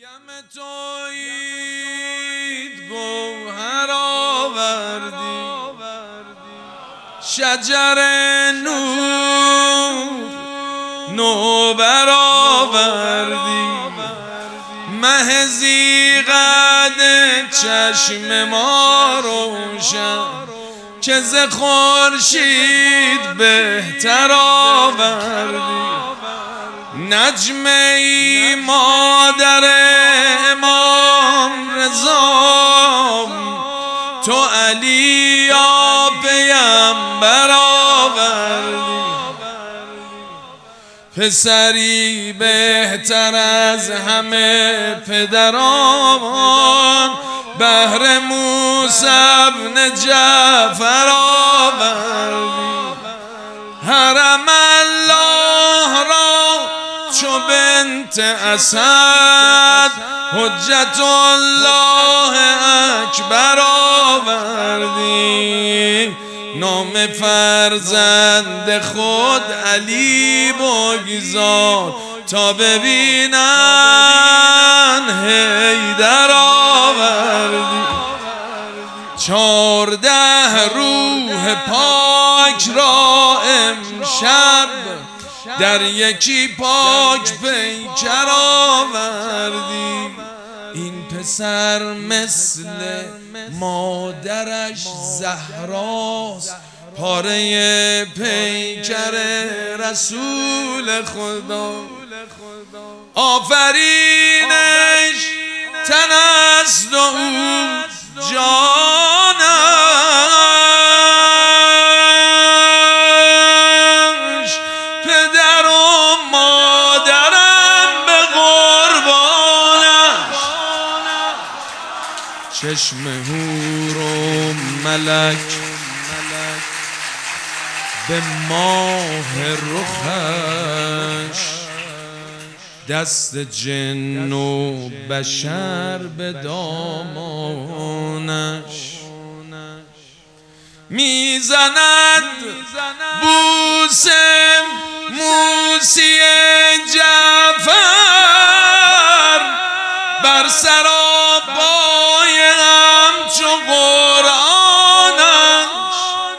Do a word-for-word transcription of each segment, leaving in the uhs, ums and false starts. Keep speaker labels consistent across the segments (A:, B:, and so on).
A: یم تویید گوهر آوردی، شجر نور نوبر آوردی، مه زیغد چشم ما روشن که ز خورشید بهتر آوردی. نجم ای مادر امام رضا، تو علی یا پیمبر آوردی. پسری بهتر از همه پدران، بهر موسی ابن جعفر آوردی. حرم الله را چو بنت اسد، حجت الله اکبر آوردی. نام فرزند خود علی بگذار، تا ببینن حیدر آوردی. چارده روح پاک را امشب، در یکی پاک پیکر آوردی. این پسر مثل مادرش زهراست، پاره پیکر رسول خدا. آفرینش تن است و او جانش، پدر و مادرم به قربانش. چشم حور و ملک به ماه رخش، دست جن و بشر به دامانش. میزند بوس موسی جعفر، بر سراپای همچو قرآنش.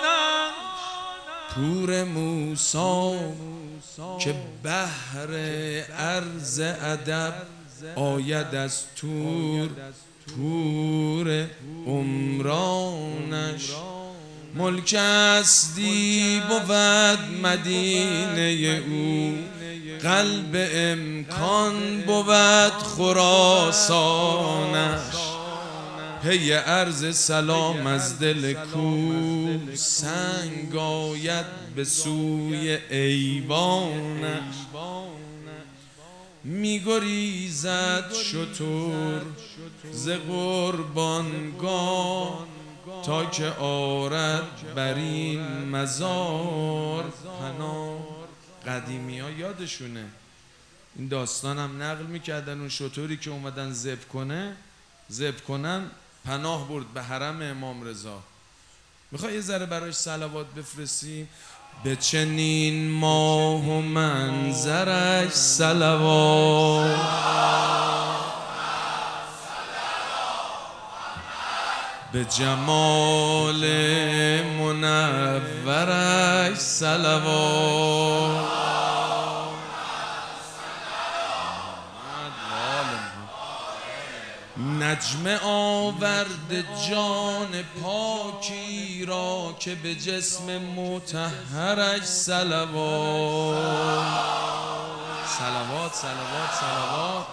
A: پور موسی که بحر عرض ادب، آید از طور پور عمرانش. ملک اصلی بود مدینه او، قلب امکان بود خراسانش. پی عرض سلام از دل کوه، سنگ آید به سوی ایوانش. میگریزد شتر ز قربانگاه، تا که آرد بر این مزار پناه. قدیمی ها یادشونه این داستان هم نقل میکردن، اون شتری که اومدن ذبح کنه ذبح کنن پناه برد به حرم امام رضا. میخوای یه ذره براش صلوات بفرستیم؟ به چنین ماه و منظرش صلوات، به جمال منورش صلوات. نجم آورد جان پاکی را، که به جسم مطهرش صلوات. صلوات صلوات صلوات.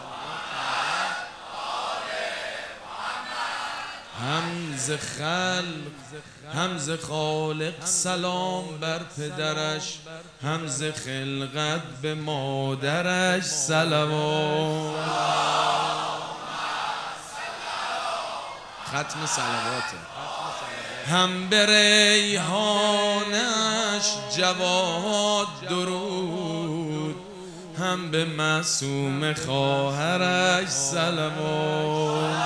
A: هم ز خلق هم ز خالق سلام بر پدرش، هم ز خلقت به مادرش صلوات. ختم صلواته. هم به ریحانش جواد درود، هم به معصوم خواهرش صلوات.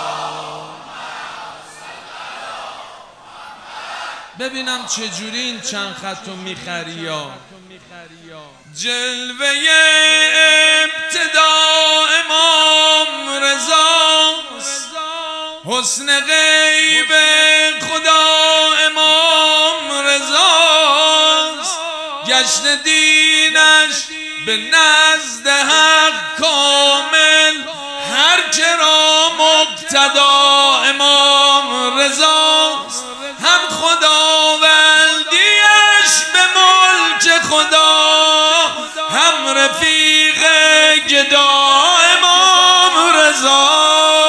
A: ببینم چجوری این چند خطو میخری یا جلوه ابتدا امام حسن غیب خدا امام رضاست، گشت دینش به نزد حق کامل، هر که را مقتدا امام رضاست. هم خداوندیش به ملک خدا، هم رفیق گدا امام رضا.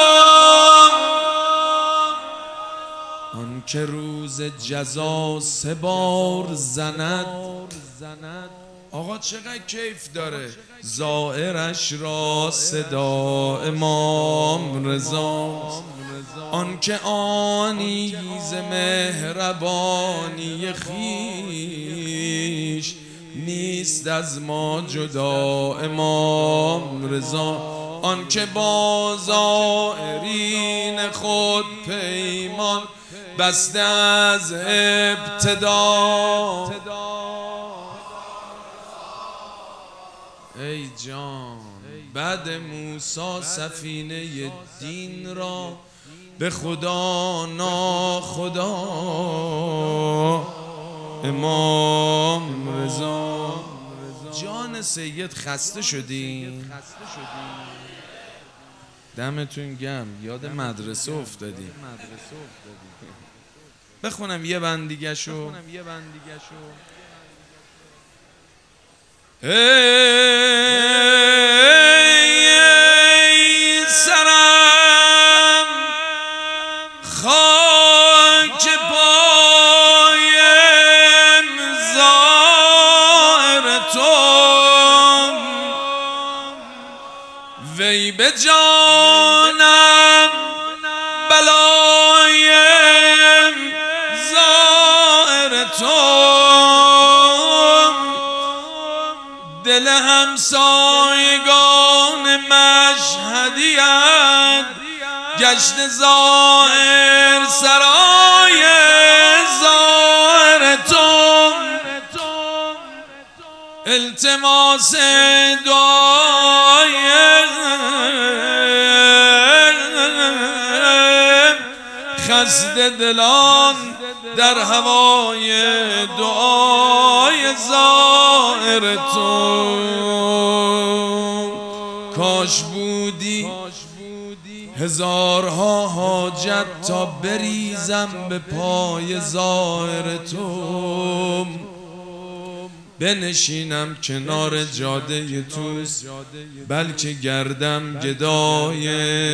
A: آن که روز جزا سه بار زند، آقا چقدر کیف داره، زائرش را صدا امام رضاست. آن که آنی ز مهربانی خویش، نیست از ما جدا امام رضا. آن که با زائرین خود پیمان، بسته از ابتدا. ای جان بعد موسی سفینه دین را، به خدا ناخدا امام رضا. جان سید خسته شدین؟ دمتون گم، یاد مدرسه افتادیم. بخونم یه بند دیگه شو. ای سرم خاک پایم، زائر تو وی به جانم بلایم، زائر تو دل همسایگان مشهدیت، گشت زائر سرای زائر تو. التماس دعای خسته دلان، در هوای دعای زائر تو. کاش بودی هزارها حاجت، تا بریزم به پای زائر تو. بنشینم کنار جاده توست، بلکه گردم گدای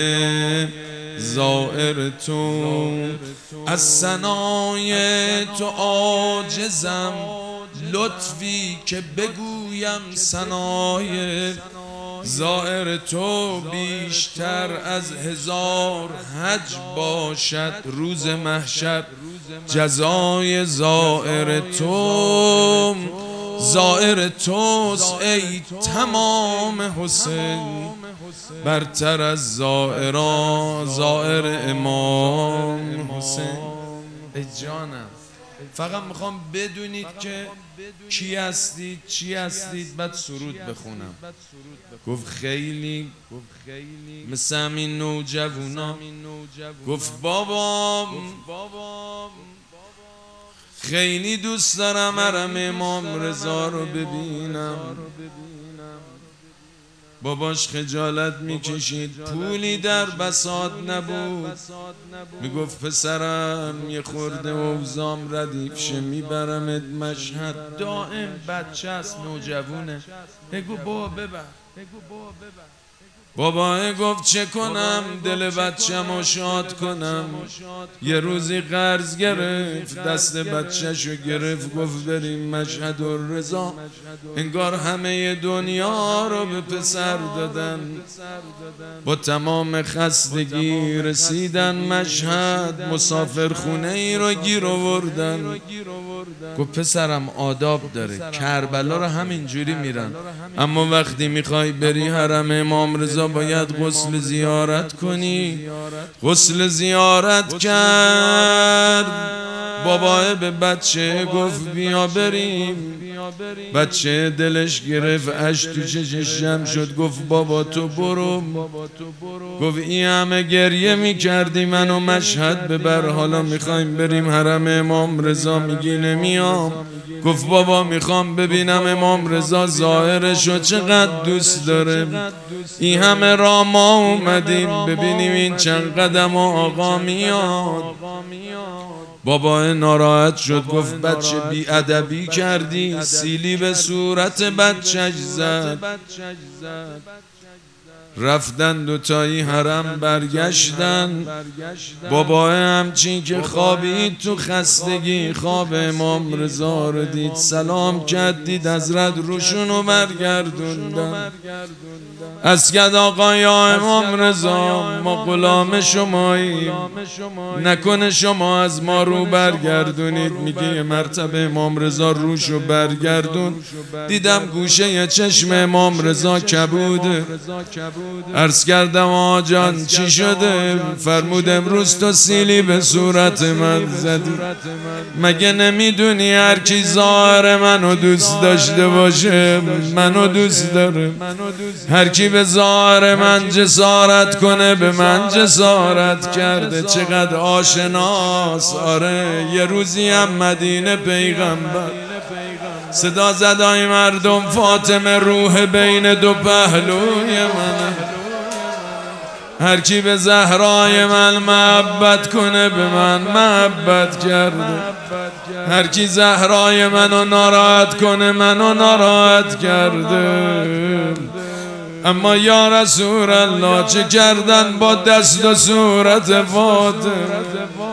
A: زائر تو. از ثنای تو عاجزم، لطفی که بگویم ثنای زائر تو. بیشتر از هزار حج باشد روز محشر، جزای زائر تو. زائر توست ای تمام حسین، برتر از زائران زائر امام حسین. ای جانم فقط میخوام بدونید که کی هستید، چی هستید، بعد سرود بخونم. گفت خیلی مثل همین نوجوونا، گفت بابام خیلی دوست دارم حرم امام رضا رو ببینم. باباش خجالت میکشید، پولی در بساط نبود. میگفت پسرم یه خورده اوزام ردیف شه، میبرمت مشهد. دائم بچه است، نوجوونه. بگو بابا ببر. بابا گفت چه کنم دل بچه‌مو شاد کنم. یه روزی قرض گرفت، دست بچه‌شو گرفت، گفت بریم مشهد الرضا. انگار همه دنیا رو به پسر دادن. با تمام خستگی رسیدن مشهد، مسافر خونه ای رو گیر آوردن. گفت پسرم آداب داره، کربلا رو همینجوری میرن، اما وقتی میخوای بری حرم امام رضا باید غسل زیارت کنی. غسل زیارت کرد. بابا به بچه گفت بیا بریم. بچه دلش گرفت، اش تو چشم شد، گفت بابا تو برو. گفت این همه گریه میکردی منو مشهد ببر، حالا میخوایم بریم حرم امام رضا، میگی نمیام. گفت بابا میخوام ببینم امام رضا ظاهرشو چقدر دوست داره. این همه راه ما اومدیم ببینیم این چند قدم و آقا میاد. بابا ناراحت شد، گفت بچه بی ادبی کردی، سیلی به صورت بچهش زد. رفتن دوتایی حرم برگشتن. بابا همچین که خوابید تو خستگی خواب امام رضا رو دید، سلام کرد، دید حضرت روشونو برگردوندن. از کد آقا یا امام رضا ما غلام شماییم، نکنه شما از ما رو برگردونید. میگه یه مرتبه امام رضا روشو برگردون، دیدم گوشه چشم امام رضا کبوده. عرض کردم آقا جان چی شده؟ فرمود امروز تو سیلی به صورت من زدی، مگه نمیدونی هر کی ظاهر منو دوست داشته باشه منو دوست داره، هر کی به ظاهر من جسارت کنه به من جسارت کرده. چقدر آشناس. آره یه روزی هم مدینه پیغمبر صدا زدای مردم فاطمه روح بین دو پهلوی منه، هر کی به زهرای من محبت کنه به من محبت کرده، هر کی زهرای منو ناراحت کنه منو ناراحت کرده. اما یا رسول الله چه کردن با دست و صورت فاطمه؟